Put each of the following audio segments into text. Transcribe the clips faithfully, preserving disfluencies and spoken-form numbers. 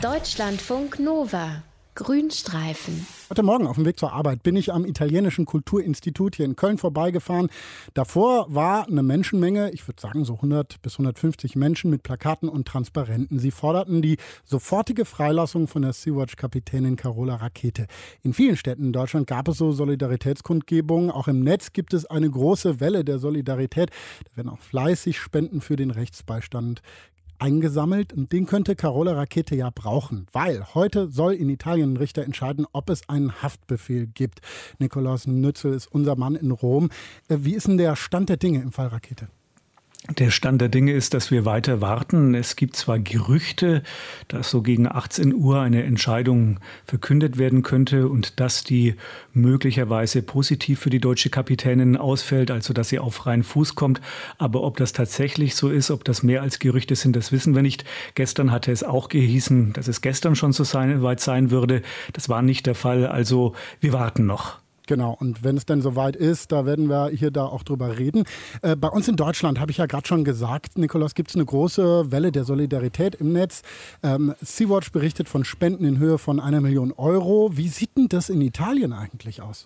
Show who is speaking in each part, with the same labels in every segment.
Speaker 1: Deutschlandfunk Nova. Grünstreifen.
Speaker 2: Heute Morgen auf dem Weg zur Arbeit bin ich am Italienischen Kulturinstitut hier in Köln vorbeigefahren. Davor war eine Menschenmenge, ich würde sagen so hundert bis hundertfünfzig Menschen mit Plakaten und Transparenten. Sie forderten die sofortige Freilassung von der Sea-Watch-Kapitänin Carola Rackete. In vielen Städten in Deutschland gab es so Solidaritätskundgebungen. Auch im Netz gibt es eine große Welle der Solidarität. Da werden auch fleißig Spenden für den Rechtsbeistand eingesammelt, und den könnte Carola Rackete ja brauchen, weil heute soll in Italien ein Richter entscheiden, ob es einen Haftbefehl gibt. Nikolaus Nützel ist unser Mann in Rom. Wie ist denn der Stand der Dinge im Fall Rackete?
Speaker 3: Der Stand der Dinge ist, dass wir weiter warten. Es gibt zwar Gerüchte, dass so gegen achtzehn Uhr eine Entscheidung verkündet werden könnte und dass die möglicherweise positiv für die deutsche Kapitänin ausfällt, also dass sie auf freien Fuß kommt. Aber ob das tatsächlich so ist, ob das mehr als Gerüchte sind, das wissen wir nicht. Gestern hatte es auch gehießen, dass es gestern schon so sein, weit sein würde. Das war nicht der Fall. Also wir warten noch.
Speaker 2: Genau, und wenn es denn soweit ist, da werden wir hier da auch drüber reden. Äh, bei uns in Deutschland, habe ich ja gerade schon gesagt, Nikolaus, gibt es eine große Welle der Solidarität im Netz. Ähm, Sea-Watch berichtet von Spenden in Höhe von einer Million Euro. Wie sieht denn das in Italien eigentlich aus?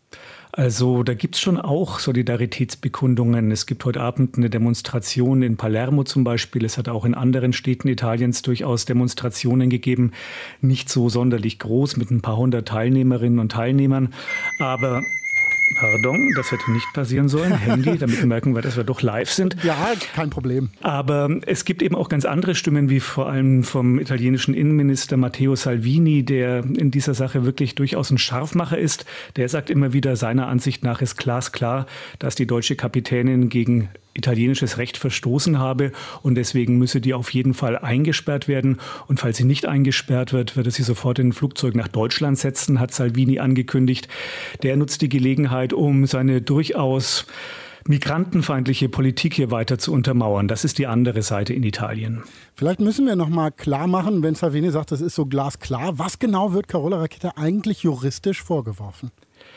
Speaker 3: Also da gibt es schon auch Solidaritätsbekundungen. Es gibt heute Abend eine Demonstration in Palermo zum Beispiel. Es hat auch in anderen Städten Italiens durchaus Demonstrationen gegeben. Nicht so sonderlich groß mit ein paar hundert Teilnehmerinnen und Teilnehmern. Aber Pardon, das hätte nicht passieren sollen. Handy, damit merken wir, dass wir doch live sind.
Speaker 2: Ja, kein Problem.
Speaker 3: Aber es gibt eben auch ganz andere Stimmen, wie vor allem vom italienischen Innenminister Matteo Salvini, der in dieser Sache wirklich durchaus ein Scharfmacher ist. Der sagt immer wieder, seiner Ansicht nach ist glasklar, dass die deutsche Kapitänin gegen italienisches Recht verstoßen habe und deswegen müsse die auf jeden Fall eingesperrt werden. Und falls sie nicht eingesperrt wird, wird er sie sofort in ein Flugzeug nach Deutschland setzen, hat Salvini angekündigt. Der nutzt die Gelegenheit, um seine durchaus migrantenfeindliche Politik hier weiter zu untermauern. Das ist die andere Seite in Italien.
Speaker 2: Vielleicht müssen wir noch mal klar machen, wenn Salvini sagt, das ist so glasklar, was genau wird Carola Rackete eigentlich juristisch vorgeworfen?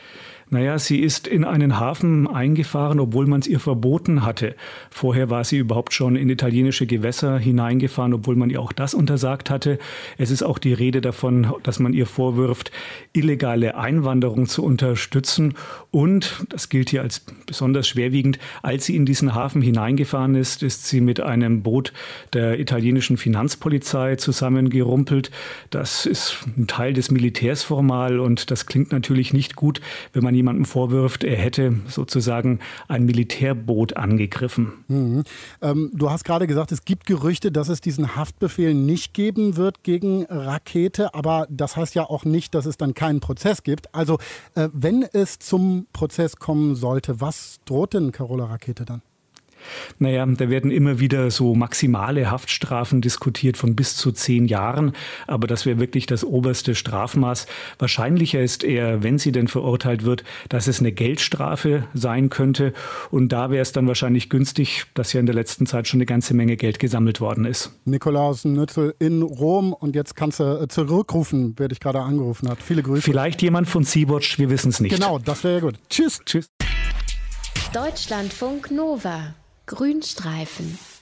Speaker 3: Naja, sie ist in einen Hafen eingefahren, obwohl man es ihr verboten hatte. Vorher war sie überhaupt schon in italienische Gewässer hineingefahren, obwohl man ihr auch das untersagt hatte. Es ist auch die Rede davon, dass man ihr vorwirft, illegale Einwanderung zu unterstützen. Und, das gilt hier als besonders schwerwiegend, als sie in diesen Hafen hineingefahren ist, ist sie mit einem Boot der italienischen Finanzpolizei zusammengerumpelt. Das ist ein Teil des Militärs formal und das klingt natürlich nicht gut, wenn man jemandem vorwirft, er hätte sozusagen ein Militärboot angegriffen.
Speaker 2: Mhm. Ähm, du hast gerade gesagt, es gibt Gerüchte, dass es diesen Haftbefehl nicht geben wird gegen Rackete, aber das heißt ja auch nicht, dass es dann keinen Prozess gibt. Also äh, wenn es zum Prozess kommen sollte, was droht denn Carola Rackete dann?
Speaker 3: Naja, da werden immer wieder so maximale Haftstrafen diskutiert von bis zu zehn Jahren. Aber das wäre wirklich das oberste Strafmaß. Wahrscheinlicher ist eher, wenn sie denn verurteilt wird, dass es eine Geldstrafe sein könnte. Und da wäre es dann wahrscheinlich günstig, dass ja in der letzten Zeit schon eine ganze Menge Geld gesammelt worden ist.
Speaker 2: Nikolaus Nützel in Rom. Und jetzt kannst du zurückrufen, wer dich gerade angerufen hat. Viele Grüße.
Speaker 3: Vielleicht jemand von Sea-Watch, wir wissen es nicht.
Speaker 2: Genau, das wäre ja gut. Tschüss.
Speaker 3: Tschüss.
Speaker 1: Deutschlandfunk Nova. Grünstreifen.